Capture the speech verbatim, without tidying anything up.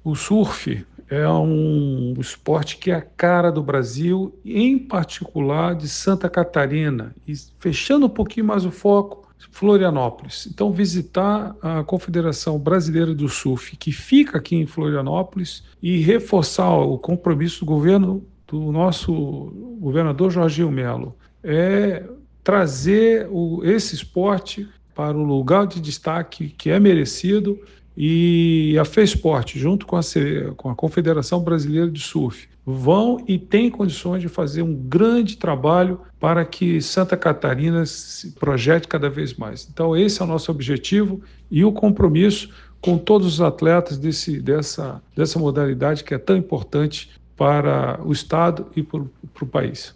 O surf é um esporte que é a cara do Brasil, em particular de Santa Catarina. E fechando um pouquinho mais o foco, Florianópolis. Então, visitar a Confederação Brasileira do Surf, que fica aqui em Florianópolis, e reforçar o compromisso do governo do nosso governador Jorginho Melo, é trazer o, esse esporte para o lugar de destaque que é merecido, e a FESPORT, junto com a, com a Confederação Brasileira de Surf, vão e têm condições de fazer um grande trabalho para que Santa Catarina se projete cada vez mais. Então, esse é o nosso objetivo e o compromisso com todos os atletas desse, dessa, dessa modalidade que é tão importante para o Estado e para o país.